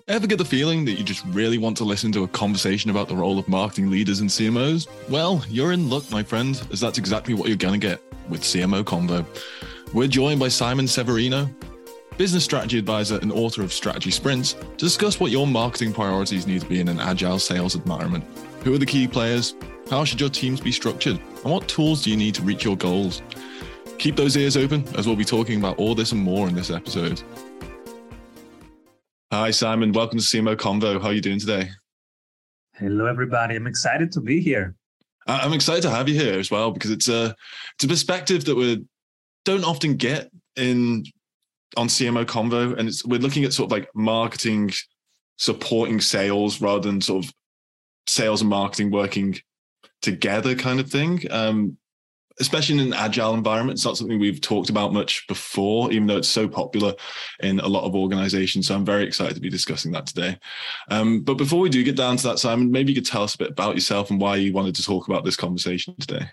Ever get the feeling that you just really want to listen to a conversation about the role of marketing leaders and CMOs? Well, you're in luck, my friend, as that's exactly what you're going to get with CMO Convo. We're joined by Simon Severino, business strategy advisor and author of Strategy Sprints, to discuss what your marketing priorities need to be in an agile sales environment. Who are the key players? How should your teams be structured? And what tools do you need to reach your goals? Keep those ears open, as we'll be talking about all this and more in this episode. Hi, Simon. Welcome to CMO Convo. How are you doing today? Hello, everybody. I'm excited to be here. I'm excited to have you here as well, because it's a perspective that we don't often get on CMO Convo. And we're looking at sort of like marketing supporting sales rather than sort of sales and marketing working together kind of thing. Especially in an agile environment. It's not something we've talked about much before, even though it's so popular in a lot of organizations. So I'm very excited to be discussing that today. But before we do get down to that, Simon, maybe you could tell us a bit about yourself and why you wanted to talk about this conversation today.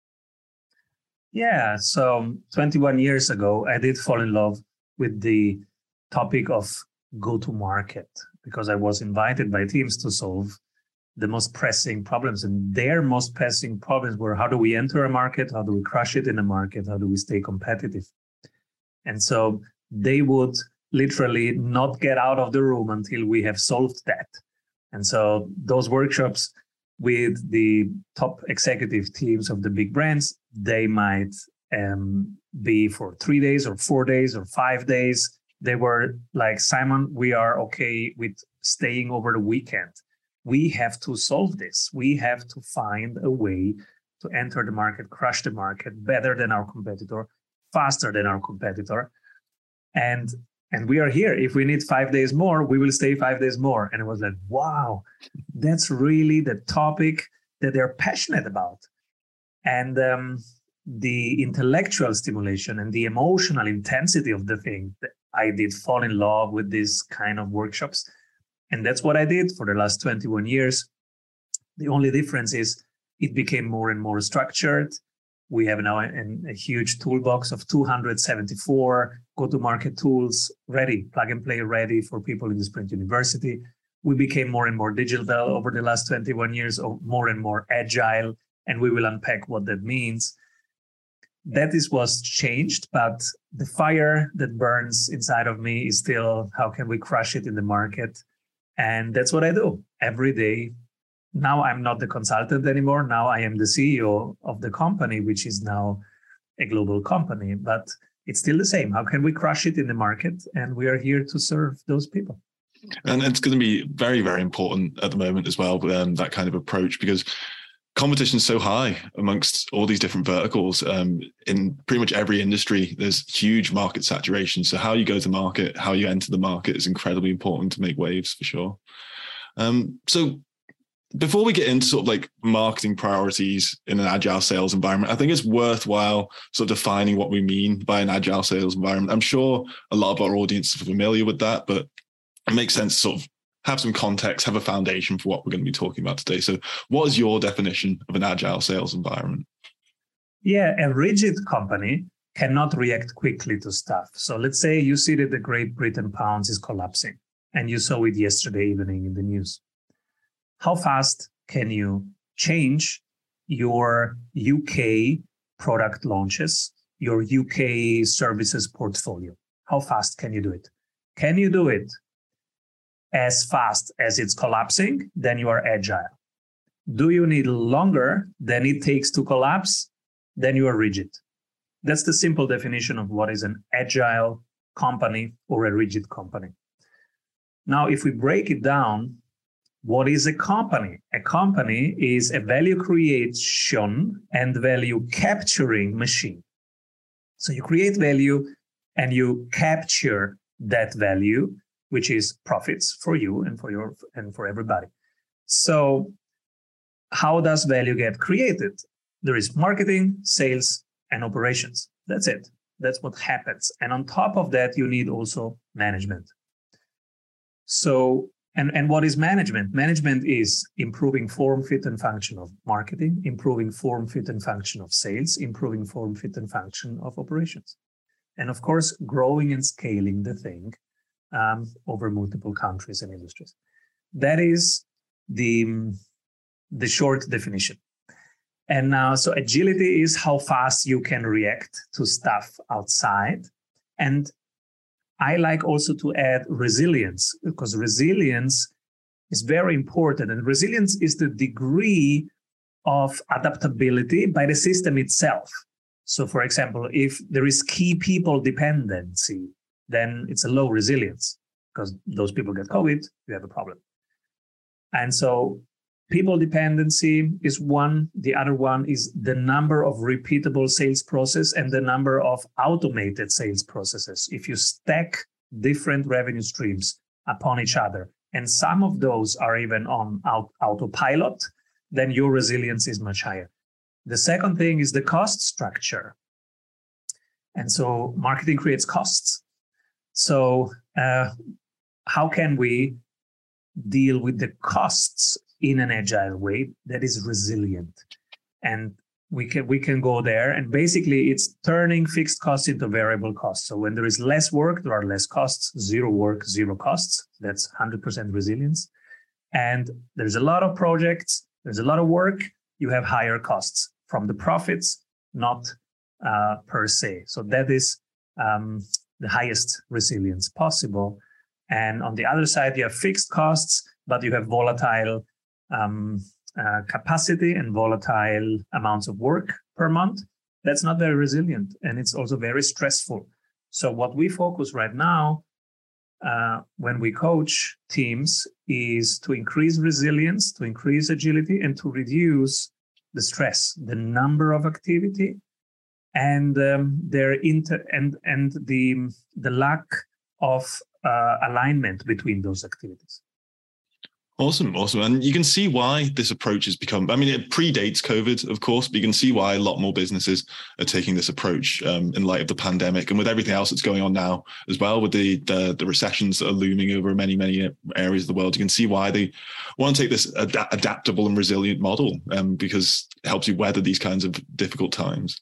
Yeah, so 21 years ago, I did fall in love with the topic of go-to-market because I was invited by teams to solve the most pressing problems, and their most pressing problems were: how do we enter a market? How do we crush it in a market? How do we stay competitive? And so they would literally not get out of the room until we have solved that. And so those workshops with the top executive teams of the big brands, they might be for 3 days or 4 days or 5 days. They were like, Simon, we are okay with staying over the weekend. We have to solve this. We have to find a way to enter the market, crush the market better than our competitor, faster than our competitor. And we are here. If we need 5 days more, we will stay 5 days more. And it was like, wow, that's really the topic that they're passionate about. And the intellectual stimulation and the emotional intensity of the thing, I did fall in love with this kind of workshops. And that's what I did for the last 21 years. The only difference is it became more and more structured. We have now a huge toolbox of 274 go-to-market tools ready, plug and play ready for people in the Sprint University. We became more and more digital over the last 21 years, or more and more agile, and we will unpack what that means. That is what's changed, but the fire that burns inside of me is still, how can we crush it in the market? And that's what I do every day. Now I'm not the consultant anymore. Now I am the CEO of the company, which is now a global company, but it's still the same. How can we crush it in the market? And we are here to serve those people. And it's going to be very, very important at the moment as well, that kind of approach, because competition is so high amongst all these different verticals. In pretty much every industry, there's huge market saturation. So how you go to market, how you enter the market is incredibly important to make waves for sure. So before we get into sort of like marketing priorities in an agile sales environment, I think it's worthwhile sort of defining what we mean by an agile sales environment. I'm sure a lot of our audience are familiar with that, but it makes sense to sort of have some context, have a foundation for what we're going to be talking about today. So what is your definition of an agile sales environment? Yeah, a rigid company cannot react quickly to stuff. So let's say you see that the Great Britain pounds is collapsing, and you saw it yesterday evening in the news. How fast can you change your UK product launches, your UK services portfolio? How fast can you do it? Can you do it as fast as it's collapsing? Then you are agile. Do you need longer than it takes to collapse? Then you are rigid. That's the simple definition of what is an agile company or a rigid company. Now, if we break it down, what is a company? A company is a value creation and value capturing machine. So you create value and you capture that value, which is profits for you and for everybody. So how does value get created? There is marketing, sales, and operations. That's it. That's what happens. And on top of that, you need also management. So, and what is management? Management is improving form, fit, and function of marketing, improving form, fit, and function of sales, improving form, fit, and function of operations. And of course, growing and scaling the thing over multiple countries and industries. That is the short definition. And now, so agility is how fast you can react to stuff outside. And I like also to add resilience, because resilience is very important. And resilience is the degree of adaptability by the system itself. So, for example, if there is key people dependency, then it's a low resilience, because those people get COVID, you have a problem. And so people dependency is one. The other one is the number of repeatable sales process and the number of automated sales processes. If you stack different revenue streams upon each other, and some of those are even on autopilot, then your resilience is much higher. The second thing is the cost structure. And so marketing creates costs. So how can we deal with the costs in an agile way that is resilient? And we can go there, and basically it's turning fixed costs into variable costs. So when there is less work, there are less costs. Zero work, zero costs. That's 100% resilience. And there's a lot of projects, there's a lot of work, you have higher costs from the profits, not per se. So that is the highest resilience possible. And on the other side, you have fixed costs, but you have volatile capacity and volatile amounts of work per month. That's not very resilient, and it's also very stressful. So what we focus right now when we coach teams is to increase resilience, to increase agility, and to reduce the stress, the number of activity, and the lack of alignment between those activities. Awesome. And you can see why this approach has become, I mean, it predates COVID, of course, but you can see why a lot more businesses are taking this approach in light of the pandemic and with everything else that's going on now as well, with the recessions that are looming over many, many areas of the world. You can see why they want to take this adaptable and resilient model because it helps you weather these kinds of difficult times.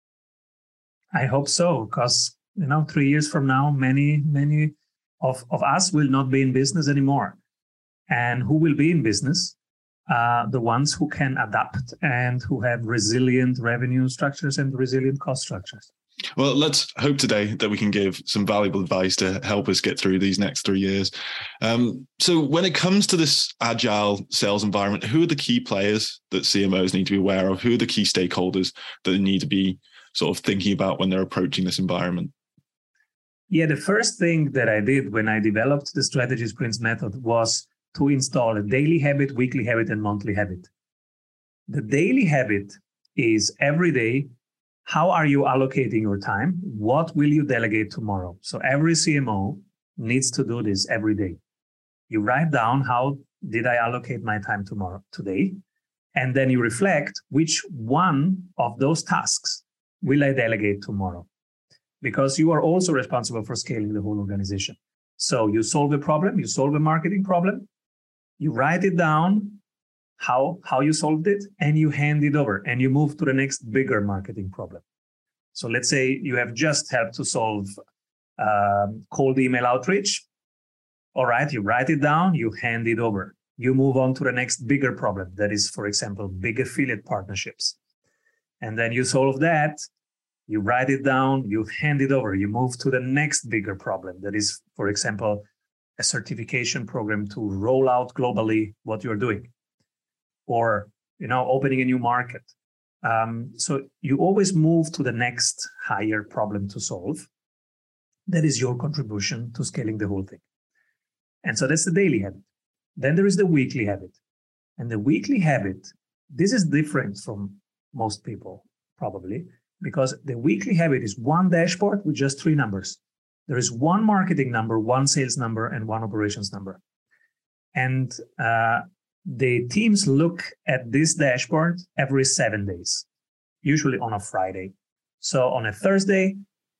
I hope so, because, 3 years from now, many of us will not be in business anymore. And who will be in business? The ones who can adapt and who have resilient revenue structures and resilient cost structures. Well, let's hope today that we can give some valuable advice to help us get through these next 3 years. So when it comes to this agile sales environment, who are the key players that CMOs need to be aware of? Who are the key stakeholders that they need to be sort of thinking about when they're approaching this environment? Yeah, the first thing that I did when I developed the strategy sprints method was to install a daily habit, weekly habit, and monthly habit. The daily habit is every day, how are you allocating your time? What will you delegate tomorrow? So every CMO needs to do this every day. You write down, how did I allocate my time today? And then you reflect, which one of those tasks will I delegate tomorrow? Because you are also responsible for scaling the whole organization. So you solve a problem, you solve a marketing problem, you write it down, how you solved it, and you hand it over, and you move to the next bigger marketing problem. So let's say you have just helped to solve cold email outreach. All right, you write it down, you hand it over. You move on to the next bigger problem. That is, for example, big affiliate partnerships. And then you solve that, you write it down, you hand it over. You move to the next bigger problem. That is, for example, a certification program to roll out globally what you're doing, or opening a new market. So you always move to the next higher problem to solve. That is your contribution to scaling the whole thing. And so that's the daily habit. Then there is the weekly habit. And the weekly habit, this is different from most people probably, because the weekly habit is one dashboard with just 3 numbers. There is one marketing number, one sales number, and one operations number. And the teams look at this dashboard every 7 days, usually on a Friday. So on a Thursday,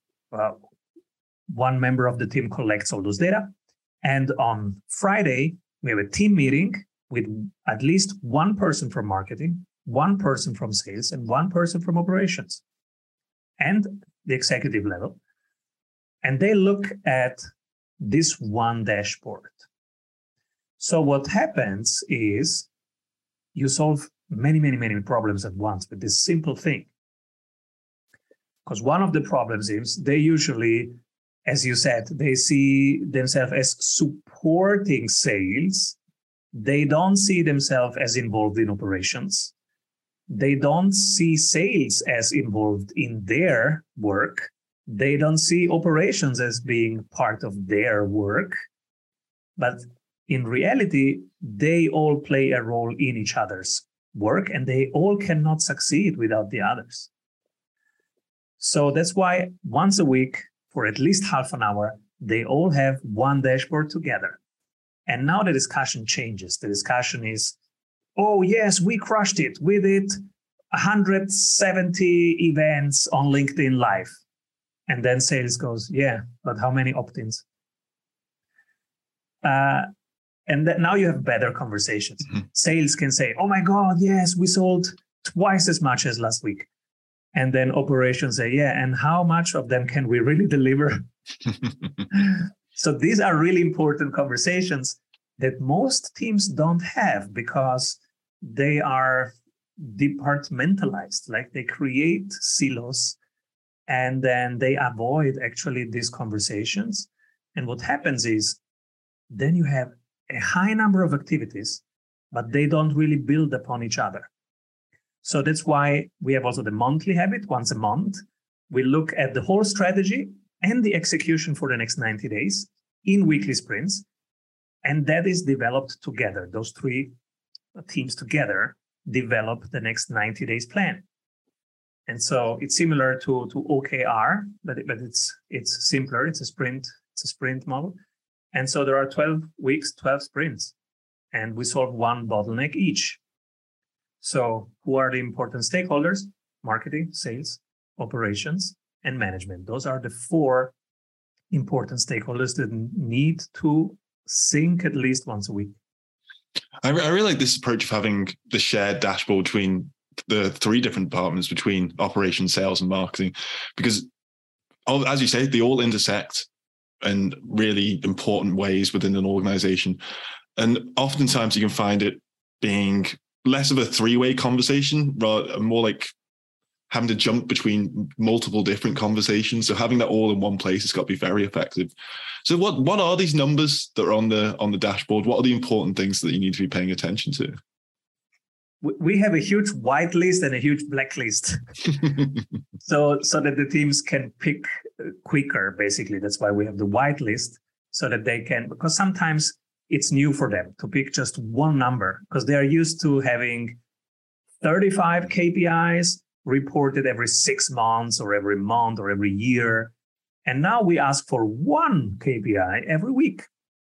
one member of the team collects all those data. And on Friday, we have a team meeting with at least one person from marketing, one person from sales, and one person from operations, and the executive level. And they look at this one dashboard. So what happens is you solve many, many, many problems at once with this simple thing. Because one of the problems is they usually, as you said, they see themselves as supporting sales. They don't see themselves as involved in operations. They don't see sales as involved in their work. They don't see operations as being part of their work. But in reality, they all play a role in each other's work, and they all cannot succeed without the others. So that's why once a week, for at least half an hour, they all have one dashboard together. And now the discussion changes. The discussion is, oh, yes, we crushed it. We did 170 events on LinkedIn Live. And then sales goes, yeah, but how many opt-ins? And now you have better conversations. Mm-hmm. Sales can say, oh my God, yes, we sold twice as much as last week. And then operations say, yeah, and how much of them can we really deliver? So these are really important conversations that most teams don't have because they are departmentalized, like they create silos and then they avoid actually these conversations. And what happens is then you have a high number of activities, but they don't really build upon each other. So that's why we have also the monthly habit. Once a month, we look at the whole strategy and the execution for the next 90 days in weekly sprints. And that is developed together. Those three teams together develop the next 90 days plan. And so it's similar to OKR, but it's simpler. It's a sprint model. And so there are 12 weeks, 12 sprints, and we solve one bottleneck each. So who are the important stakeholders? Marketing, sales, operations, and management. Those are the four important stakeholders that need to sync at least once a week. I really like this approach of having the shared dashboard between the three different departments, between operations, sales, and marketing, because as you say, they all intersect in really important ways within an organization. And oftentimes you can find it being less of a three-way conversation, rather more like having to jump between multiple different conversations. So having that all in one place has got to be very effective. So what are these numbers that are on the dashboard? What are the important things that you need to be paying attention to? We have a huge white list and a huge black list. so that the teams can pick quicker, basically. That's why we have the white list, so that they can, because sometimes it's new for them to pick just one number, because they are used to having 35 KPIs reported every 6 months or every month or every year. And now we ask for one KPI every week.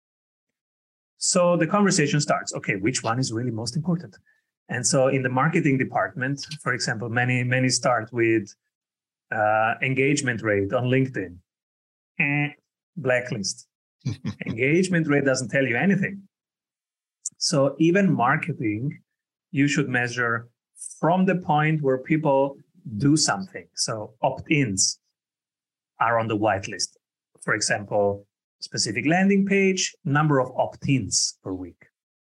So the conversation starts, okay, which one is really most important? And so in the marketing department, for example, many start with engagement rate on LinkedIn. Blacklist. Engagement rate doesn't tell you anything. So even marketing, you should measure from the point where people do something. So opt-ins are on the whitelist. For example, specific landing page, number of opt-ins per week.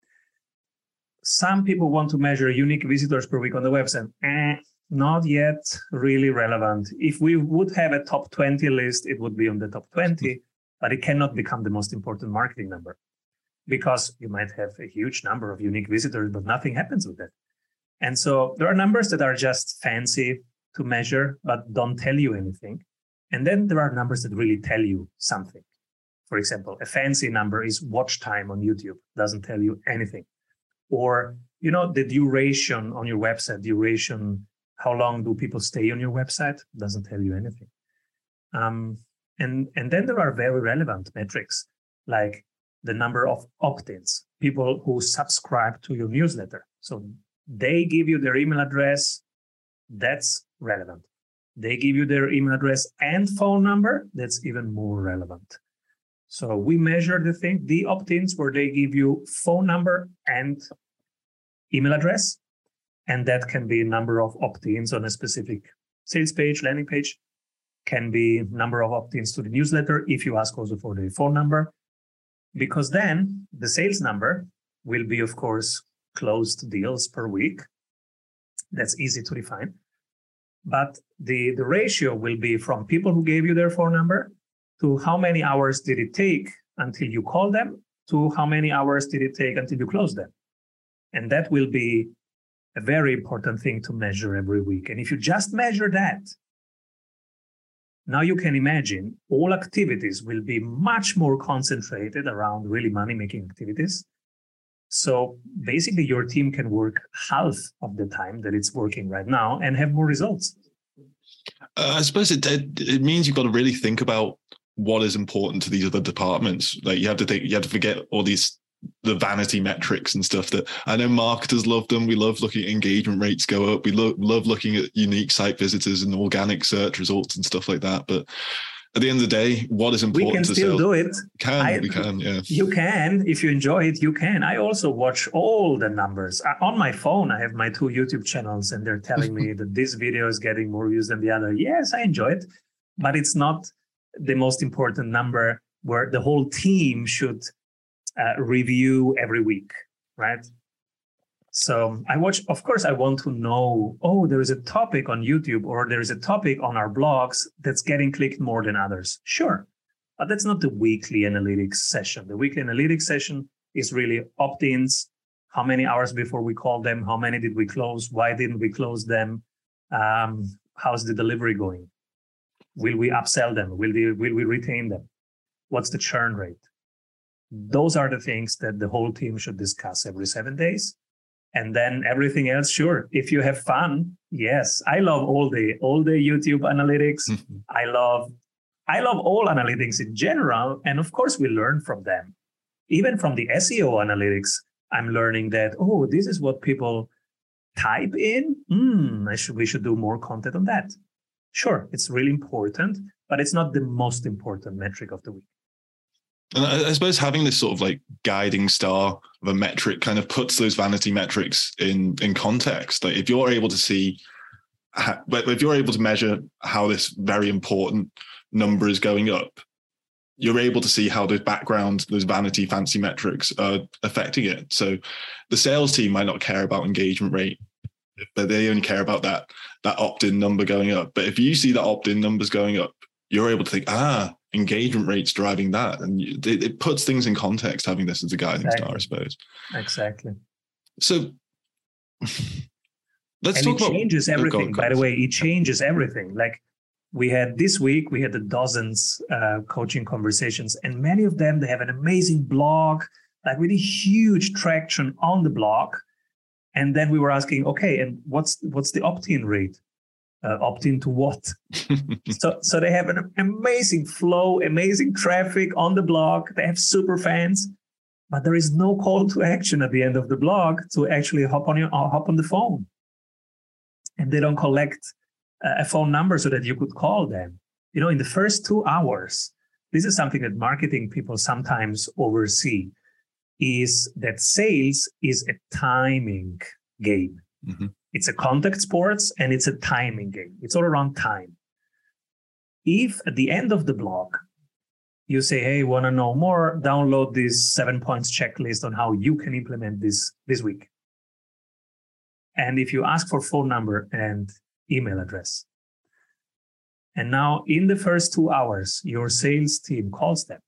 Some people want to measure unique visitors per week on the website. Not yet really relevant. If we would have a top 20 list, it would be on the top 20, but it cannot become the most important marketing number, because you might have a huge number of unique visitors, but nothing happens with that. And so there are numbers that are just fancy to measure, but don't tell you anything. And then there are numbers that really tell you something. For example, a fancy number is watch time on YouTube, doesn't tell you anything. Or, the duration on your website, how long do people stay on your website, doesn't tell you anything. And then there are very relevant metrics, like the number of opt-ins, people who subscribe to your newsletter. So they give you their email address, that's relevant. They give you their email address and phone number, that's even more relevant. So we measure the opt-ins where they give you phone number and email address, and that can be a number of opt-ins on a specific sales page, landing page. can be number of opt-ins to the newsletter if you ask also for the phone number, because then the sales number will be, of course, closed deals per week. That's easy to define. But the ratio will be from people who gave you their phone number to how many hours did it take until you call them to how many hours did it take until you close them. And that will be a very important thing to measure every week. And if you just measure that, now you can imagine all activities will be much more concentrated around really money-making activities. So basically your team can work half of the time that it's working right now and have more results. I suppose it means you've got to really think about what is important to these other departments. Like you have to forget all the vanity metrics and stuff that I know marketers love them. We love looking at engagement rates go up. We love looking at unique site visitors and organic search results and stuff like that. But at the end of the day, what is important? We can still do it. We can, yeah. You can, if you enjoy it, you can. I also watch all the numbers. On my phone, I have my 2 YouTube channels and they're telling me that this video is getting more views than the other. Yes, I enjoy it, but it's not the most important number where the whole team should review every week, right? So I watch, of course, I want to know, there is a topic on YouTube or there is a topic on our blogs that's getting clicked more than others. Sure, but that's not the weekly analytics session. The weekly analytics session is really opt-ins, how many hours before we call them, how many did we close, why didn't we close them, how's the delivery going? Will we upsell them? Will we retain them? What's the churn rate? Those are the things that the whole team should discuss every 7 days. And then everything else, sure. If you have fun, yes. I love all the YouTube analytics. Mm-hmm. I love all analytics in general. And of course, we learn from them. Even from the SEO analytics, I'm learning that, this is what people type in. We should do more content on that. Sure, it's really important, but it's not the most important metric of the week. And I suppose having this sort of like guiding star of a metric kind of puts those vanity metrics in context. Like if you're able to see, if you're able to measure how this very important number is going up, you're able to see how those vanity fancy metrics are affecting it. So the sales team might not care about engagement rate, but they only care about that opt-in number going up. But if you see that opt-in numbers going up, you're able to think, engagement rates driving that. And it puts things in context, having this as a guiding star, I suppose. Exactly. So let's talk about... it changes everything, by the way. It changes everything. Like this week, we had the dozens coaching conversations, and many of them, they have an amazing blog, like really huge traction on the blog. And then we were asking, okay, and what's the opt-in rate? Opt-in to what? So they have an amazing flow, amazing traffic on the blog. They have super fans, but there is no call to action at the end of the blog to actually hop on the phone. And they don't collect a phone number so that you could call them. In the first 2 hours, this is something that marketing people sometimes oversee, is that sales is a timing game. Mm-hmm. It's a contact sports and it's a timing game. It's all around time. If at the end of the blog, you say, hey, want to know more, download this 7 points checklist on how you can implement this week. And if you ask for phone number and email address, and now in the first 2 hours, your sales team calls them.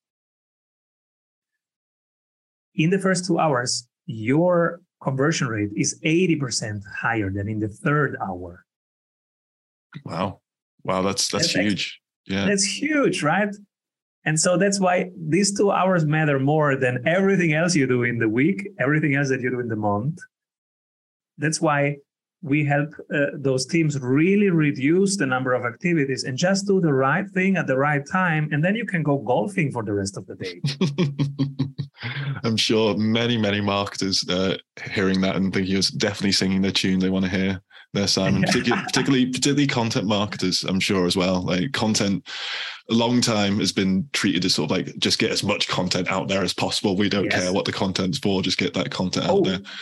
In the first 2 hours, your conversion rate is 80% higher than in the third hour. Wow, that's huge. Yeah, that's huge, right? And so that's why these 2 hours matter more than everything else you do in the week, everything else that you do in the month. That's why we help those teams really reduce the number of activities and just do the right thing at the right time. And then you can go golfing for the rest of the day. I'm sure many marketers hearing that and thinking it's definitely singing their tune they want to hear there, Simon. particularly content marketers, I'm sure as well. Like content, a long time has been treated as sort of like just get as much content out there as possible. We don't care what the content's for, just get that content out there.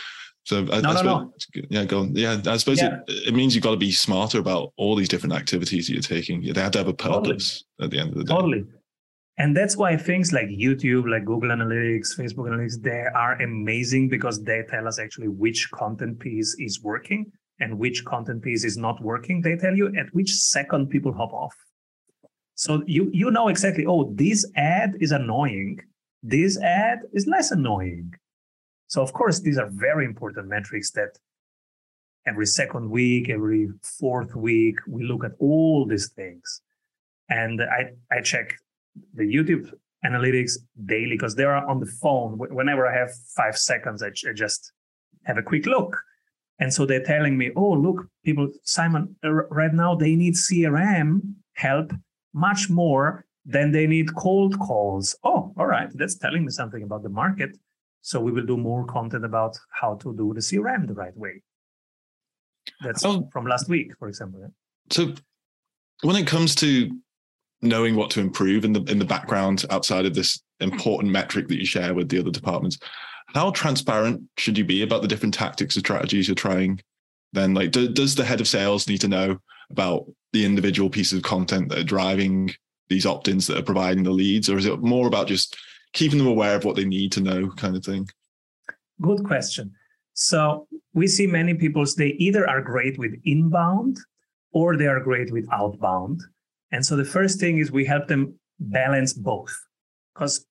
So I suppose, yeah, go on. Yeah, I suppose it means you've got to be smarter about all these different activities that you're taking. They have to have a purpose at the end of the day. Totally. And that's why things like YouTube, like Google Analytics, Facebook Analytics, they are amazing because they tell us actually which content piece is working and which content piece is not working. They tell you at which second people hop off. So you know exactly, oh, this ad is annoying. This ad is less annoying. So of course, these are very important metrics that every second week, every fourth week, we look at all these things. And I check the YouTube analytics daily because they are on the phone. Whenever I have 5 seconds, I just have a quick look. And so they're telling me, oh, look, people, Simon, right now they need CRM help much more than they need cold calls. Oh, all right. That's telling me something about the market. So we will do more content about how to do the CRM the right way. That's from last week, for example. So when it comes to knowing what to improve in the background outside of this important metric that you share with the other departments, how transparent should you be about the different tactics or strategies you're trying? Then, like, does the head of sales need to know about the individual pieces of content that are driving these opt-ins that are providing the leads, or is it more about just keeping them aware of what they need to know, kind of thing? Good question. So we see many people, they either are great with inbound or they are great with outbound. And so the first thing is we help them balance both. Because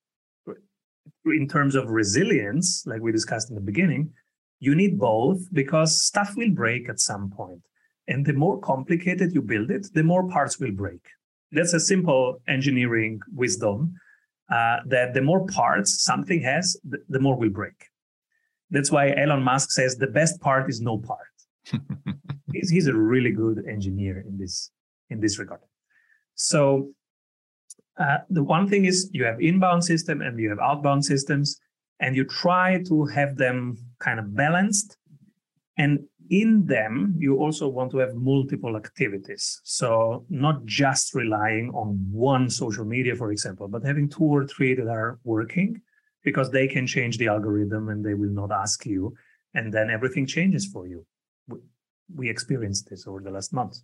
in terms of resilience, like we discussed in the beginning, you need both because stuff will break at some point. And the more complicated you build it, the more parts will break. That's a simple engineering wisdom, that the more parts something has, the more will break. That's why Elon Musk says the best part is no part. He's a really good engineer in this regard. So the one thing is you have inbound system and you have outbound systems, and you try to have them kind of balanced. And in them, you also want to have multiple activities. So not just relying on one social media, for example, but having 2 or 3 that are working, because they can change the algorithm and they will not ask you. And then everything changes for you. We experienced this over the last month.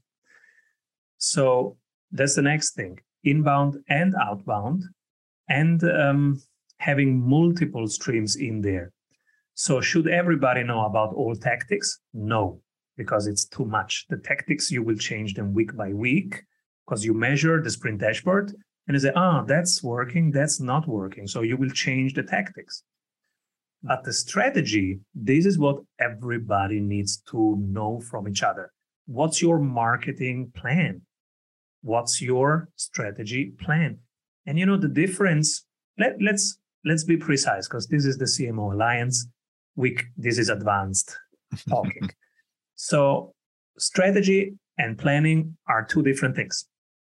So that's the next thing, inbound and outbound, and having multiple streams in there. So should everybody know about all tactics? No, because it's too much. The tactics, you will change them week by week because you measure the sprint dashboard and you say, that's working, that's not working. So you will change the tactics. But the strategy, this is what everybody needs to know from each other. What's your marketing plan? What's your strategy plan? And you know the difference, let's be precise, because this is the CMO Alliance week. This is advanced talking. So strategy and planning are 2 different things.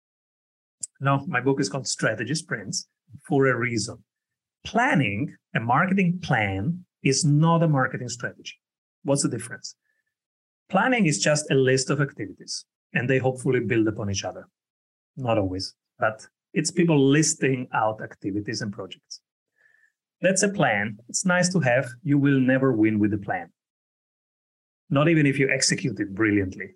Now, my book is called Strategy Sprints for a reason. Planning, a marketing plan, is not a marketing strategy. What's the difference? Planning is just a list of activities, and they hopefully build upon each other. Not always, but it's people listing out activities and projects. That's a plan. It's nice to have. You will never win with the plan. Not even if you execute it brilliantly.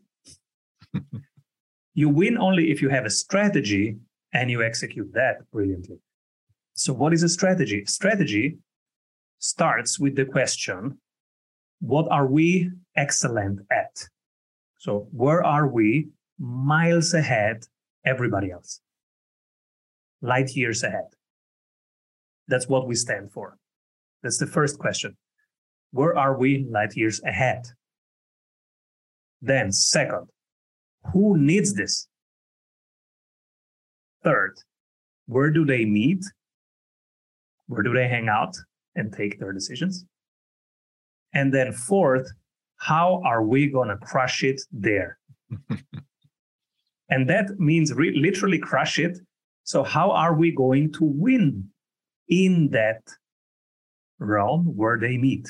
You win only if you have a strategy and you execute that brilliantly. So what is a strategy? Strategy starts with the question, what are we excellent at? So where are we miles ahead everybody else? Light years ahead. That's what we stand for. That's the first question. Where are we light years ahead? Then second, who needs this? Third, where do they meet? Where do they hang out and take their decisions? And then fourth, how are we going to crush it there? And that means literally crush it. So how are we going to win in that realm where they meet?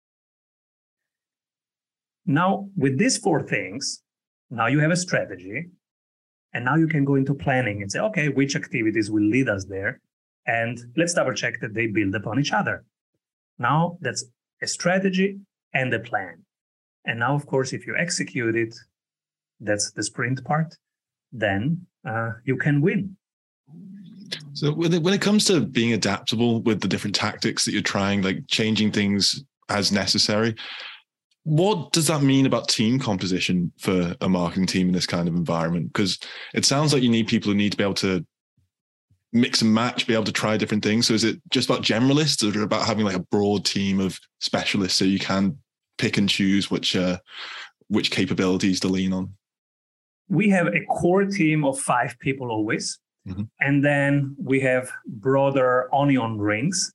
Now, with these 4 things, now you have a strategy, and now you can go into planning and say, okay, which activities will lead us there? And let's double check that they build upon each other. Now that's a strategy and a plan. And now, of course, if you execute it, that's the sprint part, then you can win. So when it comes to being adaptable with the different tactics that you're trying, like changing things as necessary, what does that mean about team composition for a marketing team in this kind of environment? Because it sounds like you need people who need to be able to mix and match, be able to try different things. So is it just about generalists, or about having like a broad team of specialists so you can pick and choose which capabilities to lean on? We have a core team of 5 people always. Mm-hmm. And then we have broader onion rings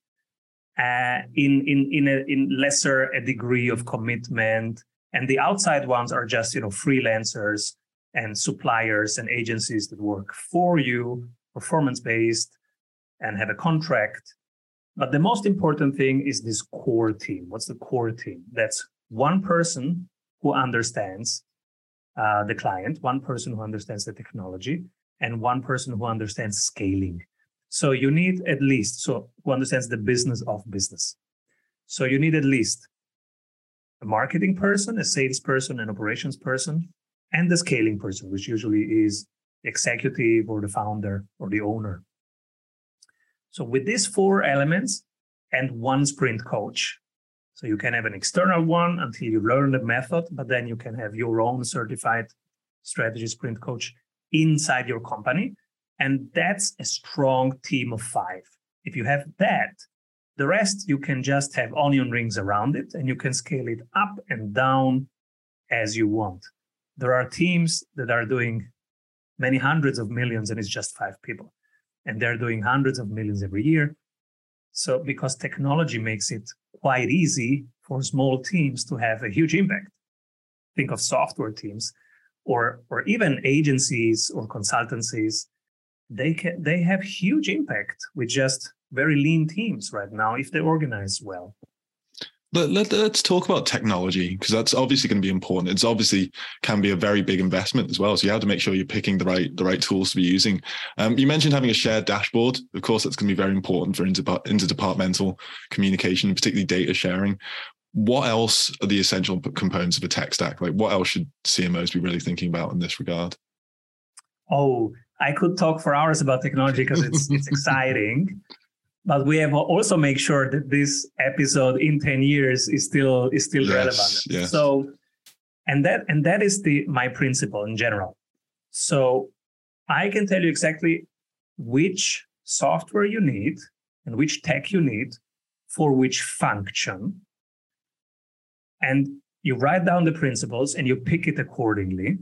in lesser a degree of commitment. And the outside ones are just, freelancers and suppliers and agencies that work for you, performance-based, and have a contract. But the most important thing is this core team. What's the core team? That's one person who understands the client, one person who understands the technology, and one person who understands scaling. So you need at least, who understands the business of business. So you need at least a marketing person, a sales person, an operations person, and the scaling person, which usually is the executive or the founder or the owner. So with these 4 elements and one sprint coach, so you can have an external one until you learn the method, but then you can have your own certified strategy sprint coach inside your company. And that's a strong team of 5. If you have that, the rest, you can just have onion rings around it, and you can scale it up and down as you want. There are teams that are doing many hundreds of millions, and it's just 5 people. And they're doing hundreds of millions every year. So because technology makes it quite easy for small teams to have a huge impact. Think of software teams or even agencies or consultancies. They have huge impact with just very lean teams right now if they organize well. Let's talk about technology, because that's obviously going to be important. It's obviously can be a very big investment as well. So you have to make sure you're picking the right tools to be using. You mentioned having a shared dashboard. Of course, that's going to be very important for interdepartmental communication, particularly data sharing. What else are the essential components of a tech stack? Like, what else should CMOs be really thinking about in this regard? Oh, I could talk for hours about technology because it's exciting. But we have also make sure that this episode in 10 years is still relevant. Yes. So, and that is my principle in general. So I can tell you exactly which software you need and which tech you need for which function. And you write down the principles and you pick it accordingly.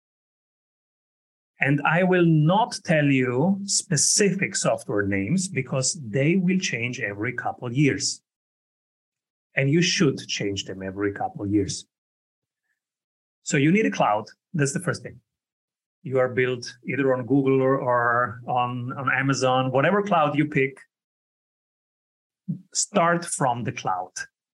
And I will not tell you specific software names because they will change every couple of years. And you should change them every couple of years. So you need a cloud. That's the first thing. You are built either on Google or on Amazon, whatever cloud you pick, start from the cloud.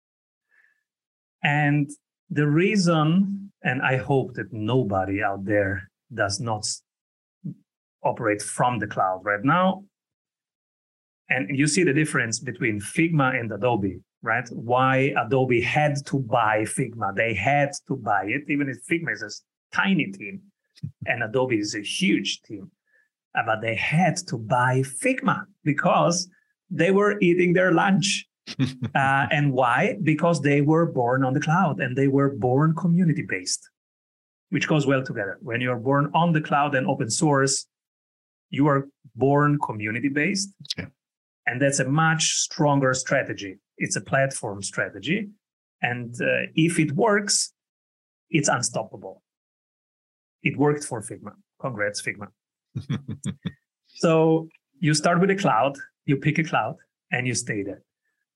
And the reason, and I hope that nobody out there does not operate from the cloud right now. And you see the difference between Figma and Adobe, right? Why Adobe had to buy Figma. They had to buy it, even if Figma is a tiny team and Adobe is a huge team. But they had to buy Figma because they were eating their lunch. And why? Because they were born on the cloud and they were born community-based, which goes well together. When you're born on the cloud and open source, you are born community-based. Yeah. And that's a much stronger strategy. It's a platform strategy. And if it works, it's unstoppable. It worked for Figma. Congrats, Figma. So you start with a cloud, you pick a cloud, and you stay there.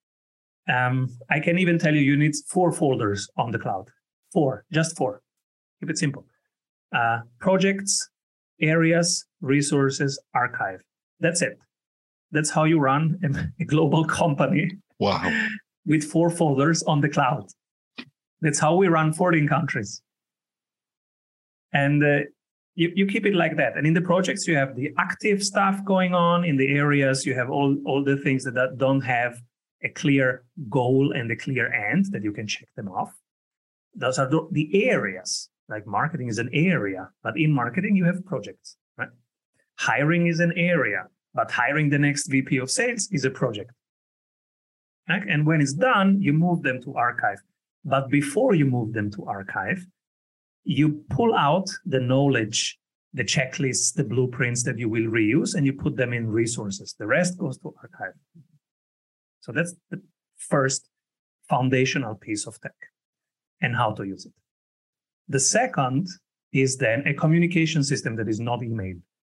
I can even tell you need 4 folders on the cloud. 4, just 4. Keep it simple. Projects, areas, resources, archive. That's it. That's how you run a global company. Wow. With 4 folders on the cloud. That's how we run 14 countries. And you keep it like that. And in the projects, you have the active stuff going on. In the areas, you have all the things that don't have a clear goal and a clear end that you can check them off. Those are the areas. Like marketing is an area, but in marketing you have projects, right? Hiring is an area, but hiring the next VP of sales is a project. Right? And when it's done, you move them to archive. But before you move them to archive, you pull out the knowledge, the checklists, the blueprints that you will reuse, and you put them in resources. The rest goes to archive. So that's the first foundational piece of tech and how to use it. The second is then a communication system that is not email.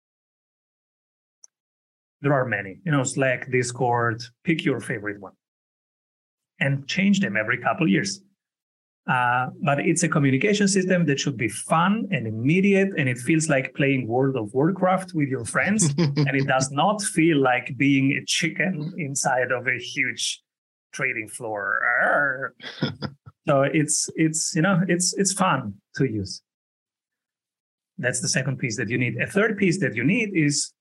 There are many, Slack, Discord, pick your favorite one and change them every couple of years. But it's a communication system that should be fun and immediate, and it feels like playing World of Warcraft with your friends, and it does not feel like being a chicken inside of a huge trading floor. So it's fun to use. That's the second piece that you need. A third piece that you need is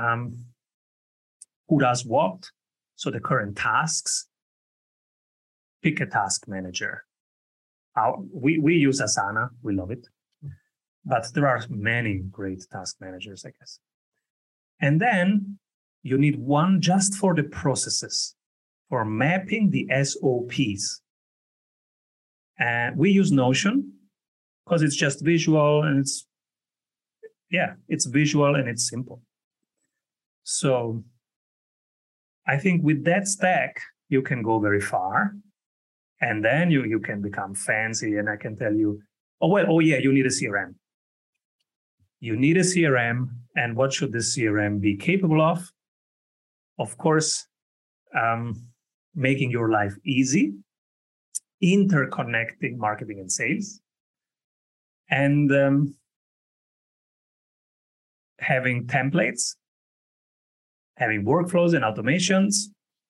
who does what. So the current tasks. Pick a task manager. We use Asana. We love it. But there are many great task managers, I guess. And then you need one just for the processes, for mapping the SOPs. And we use Notion because it's just visual and it's visual and it's simple. So I think with that stack, you can go very far. And then you can become fancy, and I can tell you, you need a CRM. You need a CRM, and what should the CRM be capable of? Of course, making your life easy, interconnecting marketing and sales, and having templates, having workflows and automations,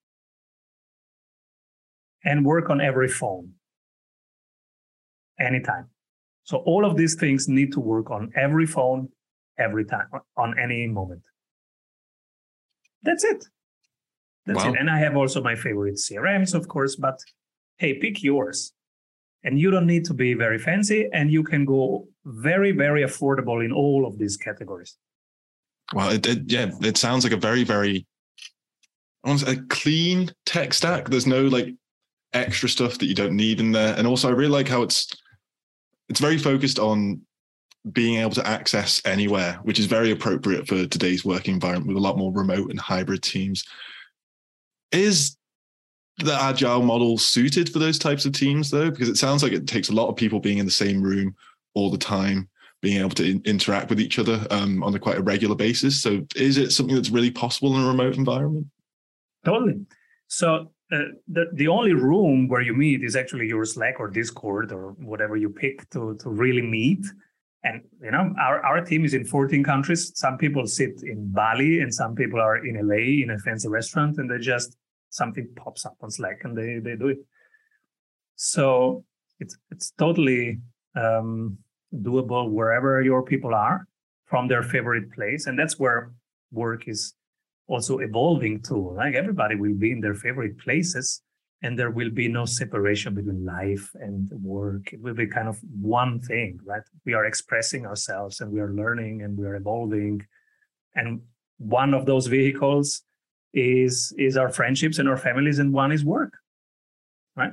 and work on every phone, anytime. So all of these things need to work on every phone, every time, on any moment. That's it. That's it. And I have also my favorite CRMs, of course, but hey, pick yours. And you don't need to be very fancy, and you can go very, very affordable in all of these categories. Well, it sounds like a very, very, a clean tech stack. There's no extra stuff that you don't need in there. And also I really like how it's very focused on being able to access anywhere, which is very appropriate for today's working environment with a lot more remote and hybrid teams. Is the agile model suited for those types of teams though? Because it sounds like it takes a lot of people being in the same room all the time, being able to interact with each other on quite a regular basis. So is it something that's really possible in a remote environment? Totally. So the only room where you meet is actually your Slack or Discord or whatever you pick to really meet. And our team is in 14 countries. Some people sit in Bali and some people are in LA in a fancy restaurant, and something pops up on Slack and they do it. So it's totally doable wherever your people are from their favorite place, and that's where work is also evolving too. Like everybody will be in their favorite places, and there will be no separation between life and work. It will be kind of one thing, right? We are expressing ourselves and we are learning and we are evolving. And one of those vehicles is our friendships and our families, and one is work, right?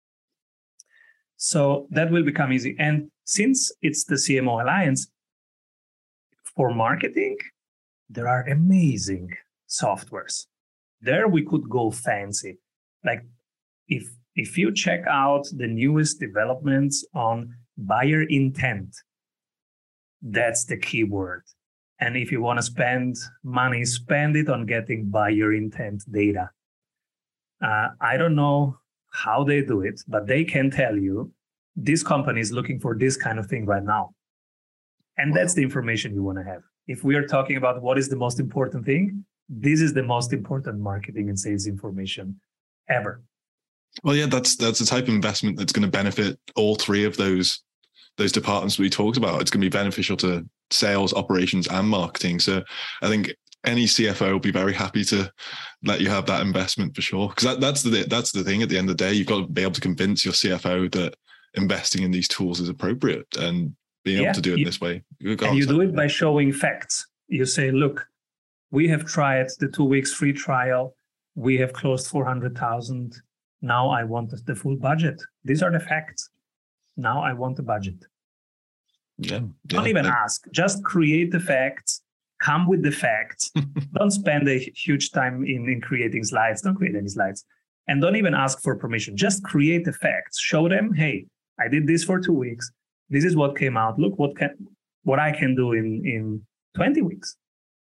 So that will become easy. And since it's the CMO Alliance, for marketing, there are amazing softwares. There we could go fancy. Like if you check out the newest developments on buyer intent, that's the keyword. And if you want to spend money, spend it on getting buyer intent data. I don't know how they do it, but they can tell you this company is looking for this kind of thing right now. And that's the information you want to have. If we are talking about what is the most important thing, this is the most important marketing and sales information ever. Well, yeah, that's the type of investment that's going to benefit all three of those departments we talked about. It's going to be beneficial to sales, operations, and marketing. So I think any CFO will be very happy to let you have that investment for sure. Because that's the thing. At the end of the day, you've got to be able to convince your CFO that investing in these tools is appropriate and being able to do it this way. And you do it by showing facts. You say, look, we have tried the 2 weeks free trial. We have closed 400,000. Now I want the full budget. These are the facts. Now I want the budget. Don't even ask. Just create the facts. Come with the facts. Don't spend a huge time in creating slides. Don't create any slides. And don't even ask for permission. Just create the facts. Show them, hey, I did this for 2 weeks. This is what came out. Look what I can do in 20 weeks.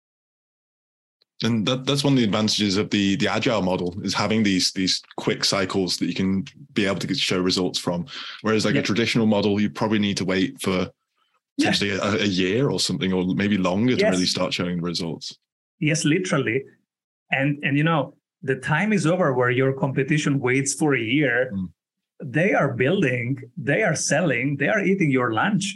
And that's one of the advantages of the agile model, is having these quick cycles that you can be able to show results from. Whereas a traditional model, you probably need to wait for potentially a year or something, or maybe longer to really start showing the results. Yes, literally. And the time is over where your competition waits for a year. They are building, they are selling, they are eating your lunch.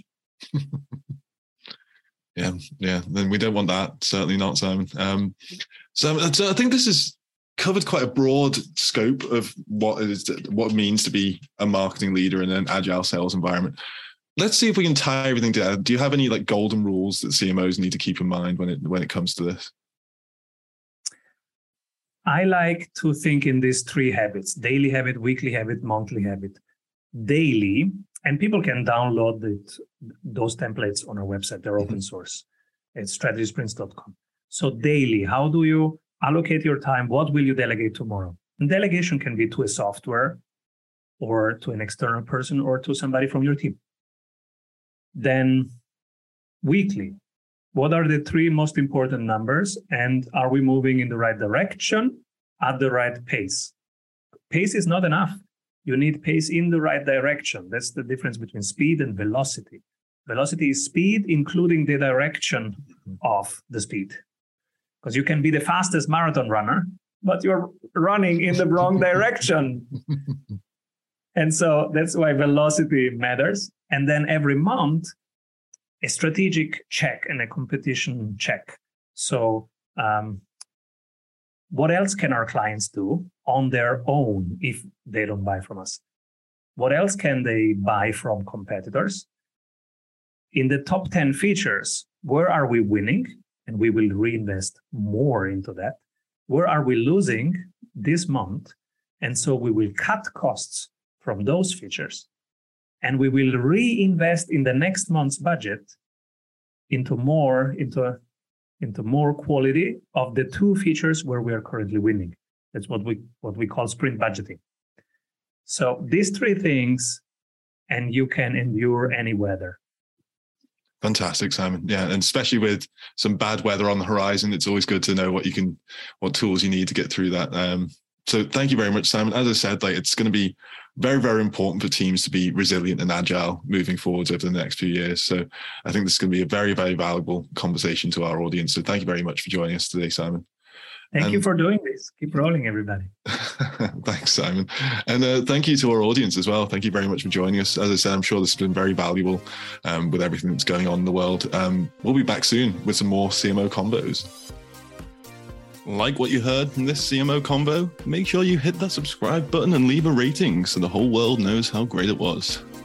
Yeah. Then we don't want that. Certainly not, Simon. So I think this has covered quite a broad scope of what it means to be a marketing leader in an agile sales environment. Let's see if we can tie everything together. Do you have any golden rules that CMOs need to keep in mind when it comes to this? I like to think in these 3 habits: daily habit, weekly habit, monthly habit. Daily, and people can download those templates on our website. They're open source. It's strategysprints.com. So daily, how do you allocate your time? What will you delegate tomorrow? And delegation can be to a software or to an external person or to somebody from your team. Then weekly, what are the 3 most important numbers? And are we moving in the right direction at the right pace? Pace is not enough. You need pace in the right direction. That's the difference between speed and velocity. Velocity is speed, including the direction of the speed. Because you can be the fastest marathon runner, but you're running in the wrong direction. And so that's why velocity matters. And then every month, a strategic check and a competition check. So what else can our clients do on their own if they don't buy from us? What else can they buy from competitors? In the top 10 features, where are we winning? And we will reinvest more into that. Where are we losing this month? And so we will cut costs from those features. And we will reinvest in the next month's budget into more quality of the 2 features where we are currently winning. That's what we call sprint budgeting. So these 3 things, and you can endure any weather. Fantastic, Simon. Yeah, and especially with some bad weather on the horizon, it's always good to know what tools you need to get through that. So thank you very much, Simon. As I said, it's going to be very, very important for teams to be resilient and agile moving forwards over the next few years. So I think this is going to be a very, very valuable conversation to our audience. So thank you very much for joining us today, Simon. Thank you for doing this. Keep rolling, everybody. Thanks, Simon. And thank you to our audience as well. Thank you very much for joining us. As I said, I'm sure this has been very valuable with everything that's going on in the world. We'll be back soon with some more CMO Convos. Like what you heard from this CMO Convo? Make sure you hit that subscribe button and leave a rating so the whole world knows how great it was.